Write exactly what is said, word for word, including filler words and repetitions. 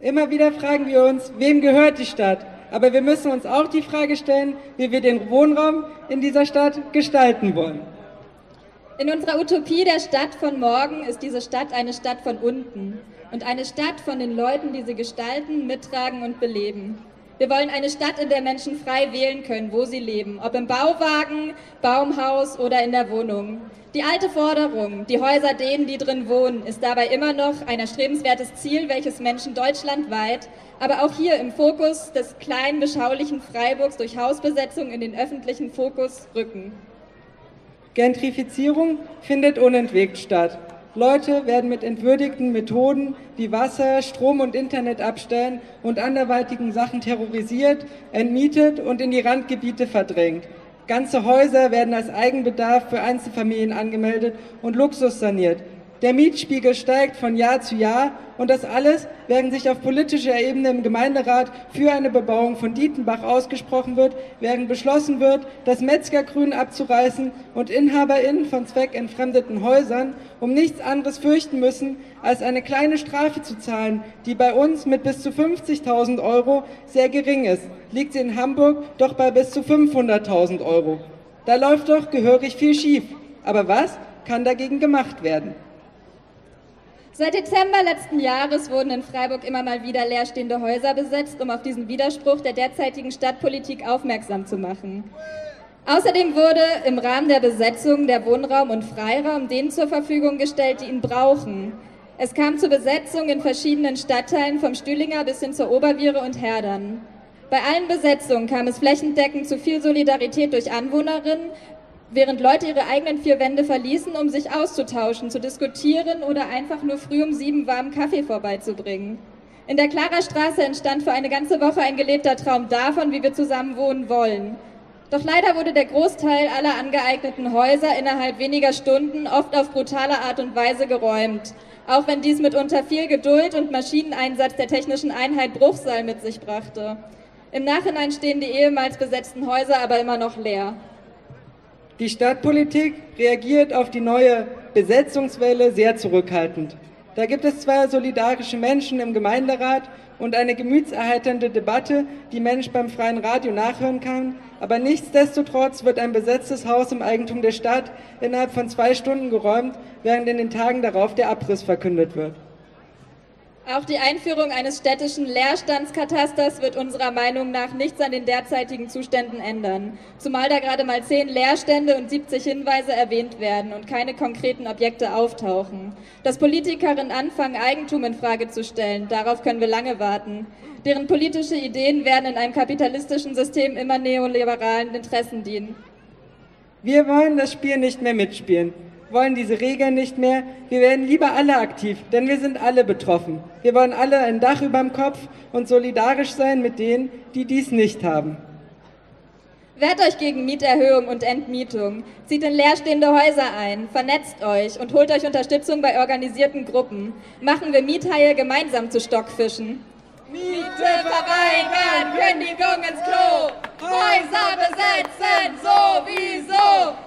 Immer wieder fragen wir uns, wem gehört die Stadt? Aber wir müssen uns auch die Frage stellen, wie wir den Wohnraum in dieser Stadt gestalten wollen. In unserer Utopie der Stadt von morgen ist diese Stadt eine Stadt von unten und eine Stadt von den Leuten, die sie gestalten, mittragen und beleben. Wir wollen eine Stadt, in der Menschen frei wählen können, wo sie leben, ob im Bauwagen, Baumhaus oder in der Wohnung. Die alte Forderung, die Häuser denen, die drin wohnen, ist dabei immer noch ein erstrebenswertes Ziel, welches Menschen deutschlandweit, aber auch hier im Fokus des kleinen, beschaulichen Freiburgs durch Hausbesetzung in den öffentlichen Fokus rücken. Gentrifizierung findet unentwegt statt. Leute werden mit entwürdigten Methoden wie Wasser, Strom und Internet abstellen und anderweitigen Sachen terrorisiert, entmietet und in die Randgebiete verdrängt. Ganze Häuser werden als Eigenbedarf für Einzelfamilien angemeldet und Luxus saniert. Der Mietspiegel steigt von Jahr zu Jahr und das alles, während sich auf politischer Ebene im Gemeinderat für eine Bebauung von Dietenbach ausgesprochen wird, während beschlossen wird, das Metzgergrün abzureißen und InhaberInnen von zweckentfremdeten Häusern um nichts anderes fürchten müssen, als eine kleine Strafe zu zahlen, die bei uns mit bis zu fünfzigtausend Euro sehr gering ist, liegt sie in Hamburg doch bei bis zu fünfhunderttausend Euro. Da läuft doch gehörig viel schief. Aber was kann dagegen gemacht werden? Seit Dezember letzten Jahres wurden in Freiburg immer mal wieder leerstehende Häuser besetzt, um auf diesen Widerspruch der derzeitigen Stadtpolitik aufmerksam zu machen. Außerdem wurde im Rahmen der Besetzung der Wohnraum und Freiraum denen zur Verfügung gestellt, die ihn brauchen. Es kam zur Besetzung in verschiedenen Stadtteilen vom Stühlinger bis hin zur Oberviere und Herdern. Bei allen Besetzungen kam es flächendeckend zu viel Solidarität durch Anwohnerinnen, während Leute ihre eigenen vier Wände verließen, um sich auszutauschen, zu diskutieren oder einfach nur früh um sieben warmen Kaffee vorbeizubringen. In der Klarerstraße entstand für eine ganze Woche ein gelebter Traum davon, wie wir zusammen wohnen wollen. Doch leider wurde der Großteil aller angeeigneten Häuser innerhalb weniger Stunden oft auf brutale Art und Weise geräumt, auch wenn dies mitunter viel Geduld und Maschineneinsatz der technischen Einheit Bruchsal mit sich brachte. Im Nachhinein stehen die ehemals besetzten Häuser aber immer noch leer. Die Stadtpolitik reagiert auf die neue Besetzungswelle sehr zurückhaltend. Da gibt es zwar solidarische Menschen im Gemeinderat und eine gemütserheiternde Debatte, die Mensch beim freien Radio nachhören kann, aber nichtsdestotrotz wird ein besetztes Haus im Eigentum der Stadt innerhalb von zwei Stunden geräumt, während in den Tagen darauf der Abriss verkündet wird. Auch die Einführung eines städtischen Leerstandskatasters wird unserer Meinung nach nichts an den derzeitigen Zuständen ändern, zumal da gerade mal zehn Leerstände und siebzig Hinweise erwähnt werden und keine konkreten Objekte auftauchen. Dass Politikerinnen anfangen, Eigentum in Frage zu stellen, darauf können wir lange warten. Deren politische Ideen werden in einem kapitalistischen System immer neoliberalen Interessen dienen. Wir wollen das Spiel nicht mehr mitspielen, wollen diese Regeln nicht mehr. Wir werden lieber alle aktiv, denn wir sind alle betroffen. Wir wollen alle ein Dach überm Kopf und solidarisch sein mit denen, die dies nicht haben. Wehrt euch gegen Mieterhöhung und Entmietung, zieht in leerstehende Häuser ein, vernetzt euch und holt euch Unterstützung bei organisierten Gruppen. Machen wir Miethaie gemeinsam zu Stockfischen. Miete verweigern, Kündigung ins Klo, Häuser besetzen sowieso.